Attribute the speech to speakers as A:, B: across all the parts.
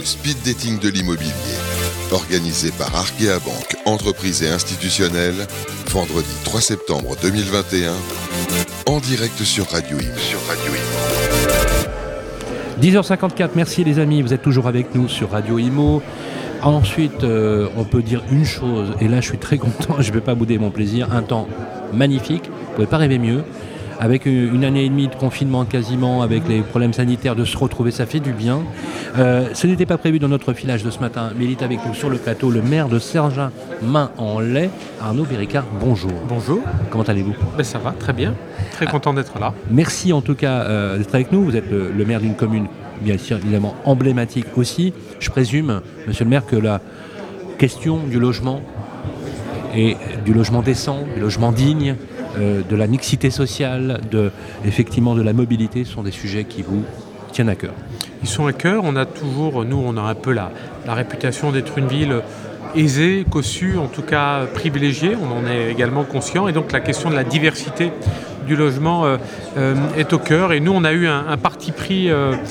A: le speed dating de l'immobilier. Organisé par Arkea Banque, entreprise et institutionnelle, vendredi 3 septembre 2021, en direct sur Radio Imo.
B: 10h54, merci les amis, vous êtes toujours avec nous sur Radio Imo. Ensuite, on peut dire une chose, et là je suis très content, je ne vais pas bouder mon plaisir, un temps magnifique, vous ne pouvez pas rêver mieux. Avec une année et demie de confinement quasiment, avec les problèmes sanitaires, de se retrouver, ça fait du bien. Ce n'était pas prévu dans notre filage de ce matin, mais il est avec nous sur le plateau, le maire de Saint-Germain-en-Laye, Arnaud Péricard. Bonjour.
C: Bonjour.
B: Comment allez-vous ?
C: Ça va, très bien. Très content d'être là.
B: Merci en tout cas d'être avec nous. Vous êtes le maire d'une commune, bien sûr, évidemment emblématique aussi. Je présume, monsieur le maire, que la question du logement et du logement décent, du logement digne, de la mixité sociale, effectivement de la mobilité sont des sujets qui vous tiennent à cœur.
C: Ils sont à cœur. On a un peu la réputation d'être une ville aisée, cossue, en tout cas privilégiée. On en est également conscient. Et donc la question de la diversité du logement est au cœur. Et nous, on a eu un parti pris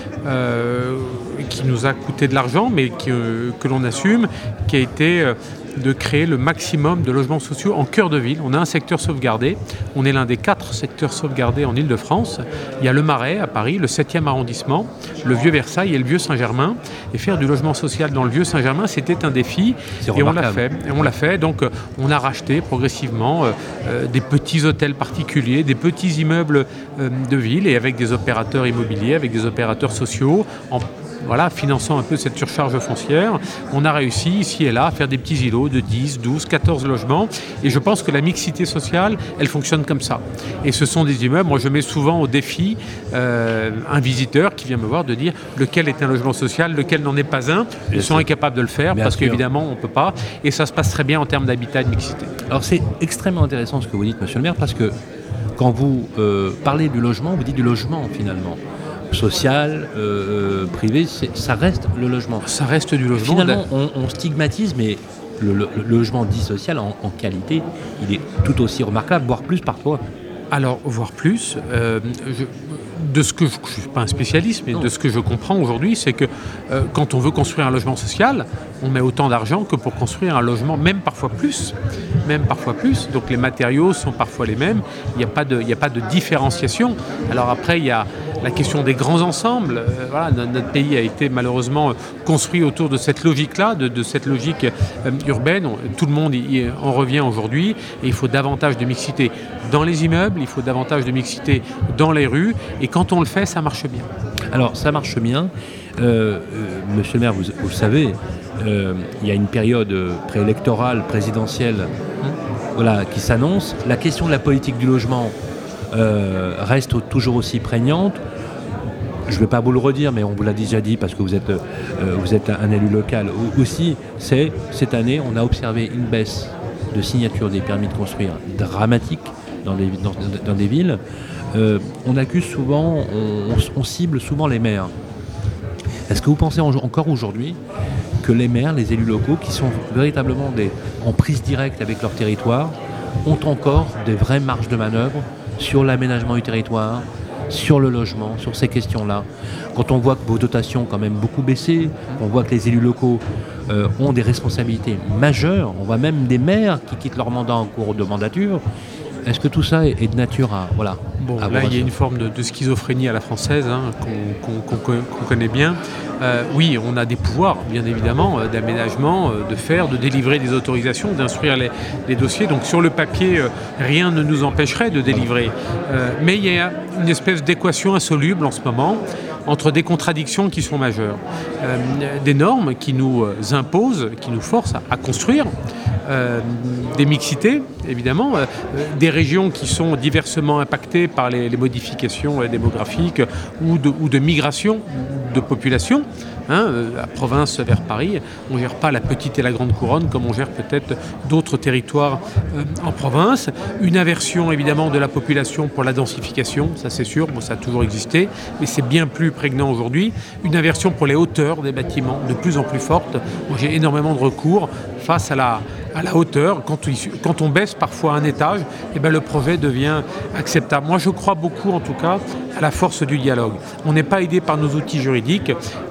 C: qui nous a coûté de l'argent, mais que l'on assume, qui a été de créer le maximum de logements sociaux en cœur de ville. On a un secteur sauvegardé. On est l'un des 4 secteurs sauvegardés en Île-de-France. Il y a le Marais à Paris, le 7e arrondissement, le Vieux Versailles et le Vieux Saint-Germain. Et faire du logement social dans le Vieux Saint-Germain, c'était un défi. Et on l'a fait. Donc, on a racheté progressivement des petits hôtels particuliers, des petits immeubles de ville, et avec des opérateurs immobiliers, avec des opérateurs sociaux, finançant un peu cette surcharge foncière, on a réussi ici et là à faire des petits îlots de 10, 12, 14 logements. Et je pense que la mixité sociale, elle fonctionne comme ça. Et ce sont des immeubles, moi je mets souvent au défi un visiteur qui vient me voir de dire lequel est un logement social, lequel n'en est pas un. Ils sont incapables de le faire parce qu'évidemment on ne peut pas. Et ça se passe très bien en termes d'habitat et de mixité.
B: Alors c'est extrêmement intéressant ce que vous dites, monsieur le maire, parce que quand vous parlez du logement, vous dites du logement finalement. Social, privé, ça reste le logement.
C: Ça reste du logement.
B: Finalement, on stigmatise, mais le logement dit social, en qualité, il est tout aussi remarquable, voire plus parfois.
C: Alors, voire plus. Je ne suis pas un spécialiste, mais de ce que je comprends aujourd'hui, c'est que quand on veut construire un logement social, on met autant d'argent que pour construire un logement, même parfois plus. Donc les matériaux sont parfois les mêmes. Il n'y a pas de différenciation. Alors après, il y a la question des grands ensembles. Notre pays a été malheureusement construit autour de cette logique-là, de cette logique urbaine. Tout le monde en revient aujourd'hui. Et il faut davantage de mixité dans les immeubles, il faut davantage de mixité dans les rues. Et quand on le fait, ça marche bien.
B: Alors, ça marche bien. Monsieur le maire, vous le savez, il y a une période préélectorale, présidentielle, qui s'annonce. La question de la politique du logement reste toujours aussi prégnante. Je ne vais pas vous le redire, mais on vous l'a déjà dit parce que vous êtes un élu local aussi. Cette année, on a observé une baisse de signature des permis de construire dramatique dans des villes. On accuse souvent, on cible souvent les maires. Est-ce que vous pensez encore aujourd'hui que les maires, les élus locaux, qui sont véritablement en prise directe avec leur territoire, ont encore des vraies marges de manœuvre sur l'aménagement du territoire, sur le logement, sur ces questions-là? Quand on voit que vos dotations ont quand même beaucoup baissé, on voit que les élus locaux ont des responsabilités majeures, on voit même des maires qui quittent leur mandat en cours de mandature. Est-ce que tout ça est de nature à
C: là, il y a une forme de schizophrénie à la française qu'on connaît bien. Oui, on a des pouvoirs, bien évidemment, d'aménagement, de délivrer des autorisations, d'instruire les dossiers. Donc sur le papier, rien ne nous empêcherait de délivrer. Mais il y a une espèce d'équation insoluble en ce moment entre des contradictions qui sont majeures. Des normes qui nous imposent, qui nous forcent à construire, des mixités, évidemment, des régions qui sont diversement impactées par les modifications démographiques ou de migration de population. La province vers Paris, on ne gère pas la petite et la grande couronne comme on gère peut-être d'autres territoires en province. Une inversion évidemment de la population pour la densification, ça c'est sûr, ça a toujours existé, mais c'est bien plus prégnant aujourd'hui. Une inversion pour les hauteurs des bâtiments de plus en plus forte. Moi, j'ai énormément de recours face à la hauteur. Quand on baisse parfois un étage, le projet devient acceptable. Moi, je crois beaucoup, en tout cas, à la force du dialogue. On n'est pas aidé par nos outils juridiques.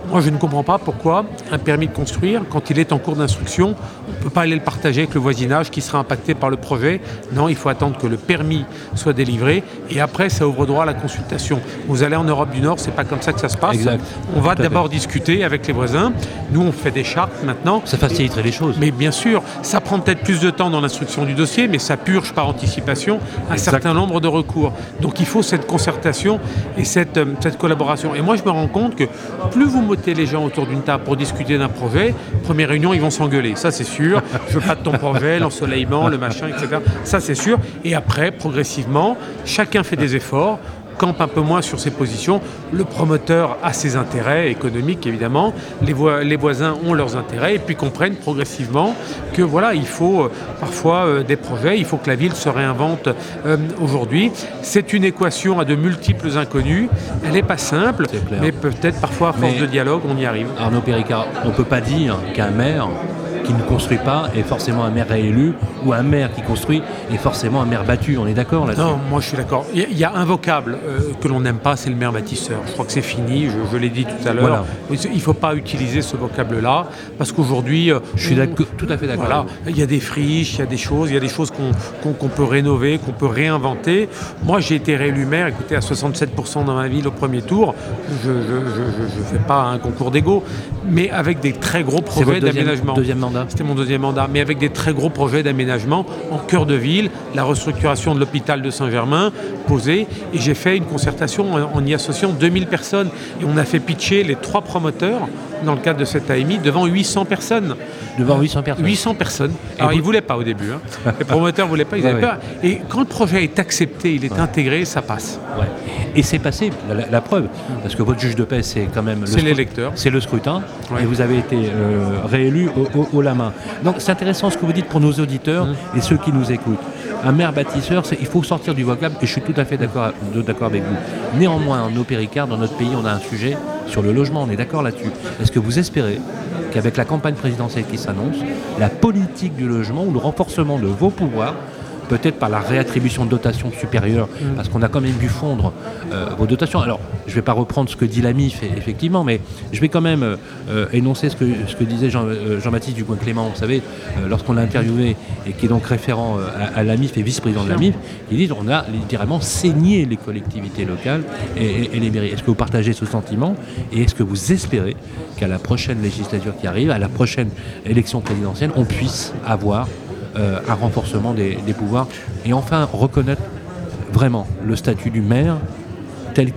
C: Moi, je ne comprends pas pourquoi un permis de construire, quand il est en cours d'instruction, on ne peut pas aller le partager avec le voisinage qui sera impacté par le projet. Non, il faut attendre que le permis soit délivré et après, ça ouvre droit à la consultation. Vous allez en Europe du Nord, c'est pas comme ça que ça se passe.
B: Exact.
C: On va d'abord discuter avec les voisins. Nous, on fait des chartes maintenant.
B: Ça faciliterait les choses.
C: Mais bien sûr, ça prend peut-être plus de temps dans l'instruction du dossier, mais ça purge par anticipation un certain nombre de recours. Donc il faut cette concertation et cette collaboration. Et moi, je me rends compte que plus vous mettez les gens autour d'une table pour discuter d'un projet, première réunion, ils vont s'engueuler. Ça, c'est sûr. Je veux pas de ton projet, l'ensoleillement, le machin, etc. Ça, c'est sûr. Et après, progressivement, chacun fait des efforts, campe un peu moins sur ses positions. Le promoteur a ses intérêts économiques, évidemment. Les voisins ont leurs intérêts et puis comprennent progressivement que voilà, il faut parfois des projets, il faut que la ville se réinvente aujourd'hui. C'est une équation à de multiples inconnus. Elle n'est pas simple, mais peut-être parfois à force de dialogue, on y arrive.
B: Arnaud Péricard, on ne peut pas dire qu'un maire qui ne construit pas est forcément un maire réélu, ou un maire qui construit est forcément un maire battu. On est d'accord là-dessus?
C: Non, moi je suis d'accord. Il y a un vocable que l'on n'aime pas, c'est le maire bâtisseur. Je crois que c'est fini, je l'ai dit tout à l'heure. Voilà. Il ne faut pas utiliser ce vocable-là, parce qu'aujourd'hui...
B: je suis tout à fait d'accord.
C: Voilà, il y a des friches, il y a des choses qu'on peut rénover, qu'on peut réinventer. Moi j'ai été réélu maire, écoutez, à 67% dans ma ville au premier tour. Je ne fais pas un concours d'ego, mais avec des très gros projets d'aménagement.
B: Deuxième mandat.
C: C'était mon deuxième mandat, mais avec des très gros projets d'aménagement en cœur de ville, la restructuration de l'hôpital de Saint-Germain posée, et j'ai fait une concertation en y associant 2000 personnes, et on a fait pitcher les 3 promoteurs dans le cadre de cette AMI devant 800 personnes.
B: Devant 800 personnes
C: 800 personnes. Alors ils ne voulaient pas au début, hein. Les promoteurs ne voulaient pas, ils avaient peur. Et quand le projet est accepté, il est intégré, ça passe.
B: Ouais. Et c'est passé, la preuve, parce que votre juge de paix, c'est quand même...
C: C'est l'électeur.
B: C'est le scrutin,
C: ouais.
B: Et vous avez été réélu au la main. Donc c'est intéressant ce que vous dites pour nos auditeurs et ceux qui nous écoutent. Un maire bâtisseur, il faut sortir du vocable, et je suis tout à fait d'accord avec vous. Néanmoins, Arnaud Péricard, dans notre pays, on a un sujet sur le logement, on est d'accord là-dessus. Est-ce que vous espérez qu'avec la campagne présidentielle qui s'annonce, la politique du logement ou le renforcement de vos pouvoirs, peut-être par la réattribution de dotations supérieures, parce qu'on a quand même vu fondre vos dotations. Alors, je ne vais pas reprendre ce que dit la MIF, effectivement, mais je vais quand même énoncer ce que disait Jean-Baptiste Ducoing-Clément, vous savez, lorsqu'on l'a interviewé, et qui est donc référent à la MIF et vice-président de la MIF, il dit qu'on a littéralement saigné les collectivités locales et les mairies. Est-ce que vous partagez ce sentiment, et est-ce que vous espérez qu'à la prochaine législature qui arrive, à la prochaine élection présidentielle, on puisse avoir un renforcement des pouvoirs et enfin reconnaître vraiment le statut du maire tel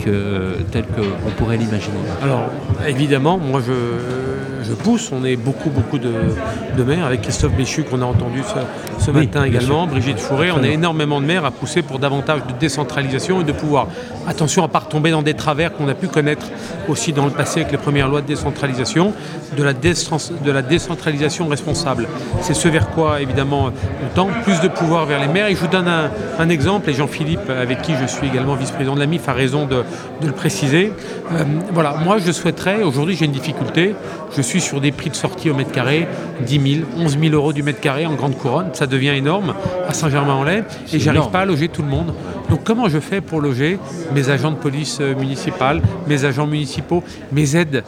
B: qu'on pourrait l'imaginer?
C: Alors évidemment, moi je pousse, on est beaucoup de maires, avec Christophe Béchu qu'on a entendu ce matin également, Brigitte Fourré, on a énormément de maires à pousser pour davantage de décentralisation et de pouvoir. Attention à ne pas retomber dans des travers qu'on a pu connaître aussi dans le passé avec les premières lois de décentralisation, de la décentralisation responsable. C'est ce vers quoi évidemment on tend, plus de pouvoir vers les maires. Et je vous donne un exemple, et Jean-Philippe, avec qui je suis également vice-président de la MIF, a raison de le préciser. Voilà, moi je souhaiterais, aujourd'hui j'ai une difficulté, je suis sur des prix de sortie au mètre carré, 10 000, 11 000 euros du mètre carré en grande couronne, ça devient énorme à Saint-Germain-en-Laye, et j'arrive pas à loger tout le monde. Donc comment je fais pour loger mes agents de police municipale, mes agents municipaux, mes aides,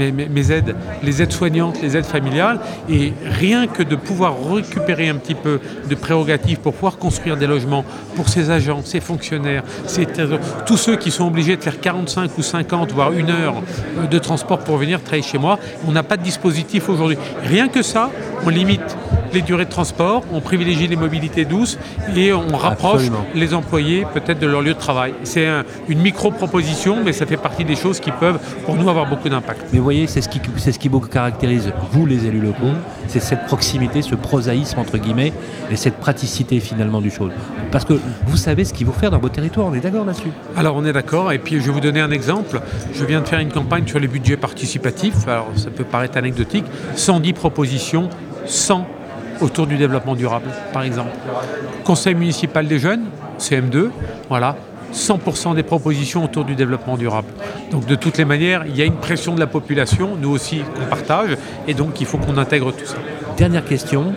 C: les aides soignantes, les aides familiales, et rien que de pouvoir récupérer un petit peu de prérogatives pour pouvoir construire des logements pour ces agents, ces fonctionnaires, tous ceux qui sont obligés de faire 45 ou 50, voire 1 heure de transport pour venir travailler chez moi, on n'a pas de dispositif aujourd'hui. Rien que ça, on limite les durées de transport, on privilégie les mobilités douces et on rapproche les employés peut-être de leur lieu de travail. C'est une micro-proposition, mais ça fait partie des choses qui peuvent, pour nous, avoir beaucoup d'impact.
B: Mais vous voyez, c'est ce qui vous caractérise, vous les élus locaux, c'est cette proximité, ce prosaïsme entre guillemets, et cette praticité finalement du chose. Parce que vous savez ce qu'il faut faire dans vos territoires, on est d'accord là-dessus?
C: Alors on est d'accord, et puis je vais vous donner un exemple. Je viens de faire une campagne sur les budgets participatifs, alors ça peut paraître anecdotique, 110 propositions, 100 autour du développement durable, par exemple. Conseil municipal des jeunes, CM2, voilà, 100% des propositions autour du développement durable. Donc de toutes les manières, il y a une pression de la population, nous aussi, qu'on partage, et donc il faut qu'on intègre tout ça.
B: Dernière question,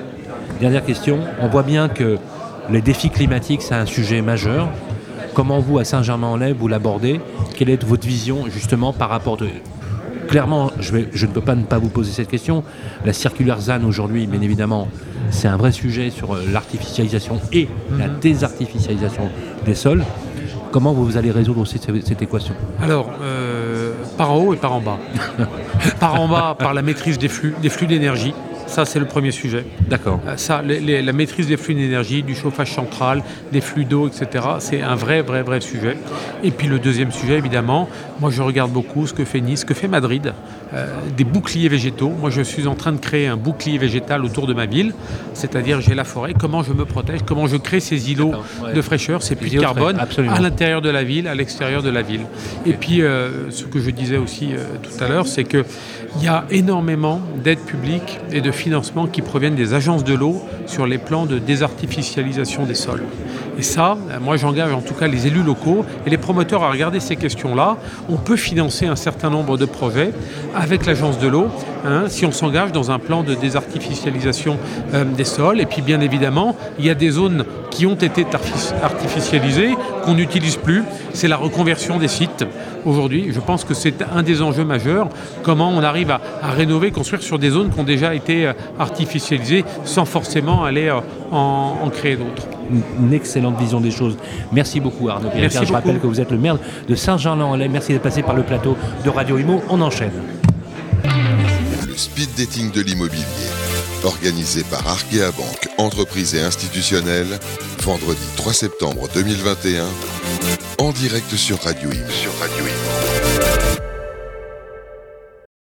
B: on voit bien que les défis climatiques, c'est un sujet majeur. Comment vous, à Saint-Germain-en-Laye, vous l'abordez? Quelle est votre vision, justement, par rapport clairement, je ne peux pas ne pas vous poser cette question. La circulaire ZAN aujourd'hui, bien évidemment, c'est un vrai sujet sur l'artificialisation et la désartificialisation des sols. Comment vous allez résoudre aussi cette équation?
C: Alors, par en haut et par en bas. Par en bas, par la maîtrise des flux d'énergie. Ça, c'est le premier sujet.
B: D'accord.
C: La maîtrise des flux d'énergie, du chauffage central, des flux d'eau, etc., c'est un vrai sujet. Et puis le deuxième sujet, évidemment, moi je regarde beaucoup ce que fait Nice, ce que fait Madrid, des boucliers végétaux. Moi, je suis en train de créer un bouclier végétal autour de ma ville, c'est-à-dire j'ai la forêt, comment je me protège, comment je crée ces îlots de fraîcheur, ces puits de carbone, à l'intérieur de la ville, à l'extérieur de la ville. Et puis, ce que je disais aussi tout à l'heure, c'est qu'il y a énormément d'aides publiques et de financements qui proviennent des agences de l'eau sur les plans de désartificialisation des sols. Et ça, moi j'engage en tout cas les élus locaux et les promoteurs à regarder ces questions-là. On peut financer un certain nombre de projets avec l'agence de l'eau, si on s'engage dans un plan de désartificialisation des sols. Et puis bien évidemment, il y a des zones qui ont été artificialisées, qu'on n'utilise plus. C'est la reconversion des sites. Aujourd'hui, je pense que c'est un des enjeux majeurs. Comment on arrive à rénover, construire sur des zones qui ont déjà été artificialisées sans forcément aller en créer d'autres.
B: Une excellente vision des choses. Merci beaucoup Arnaud Périca. Je rappelle que vous êtes le maire de Saint-Germain-en-Laye. Merci d'être passé par le plateau de Radio Imo. On enchaîne.
A: Le speed dating de l'immobilier, organisé par Arkea Banque, entreprise et institutionnelle, vendredi 3 septembre 2021, en direct sur Radio Imo.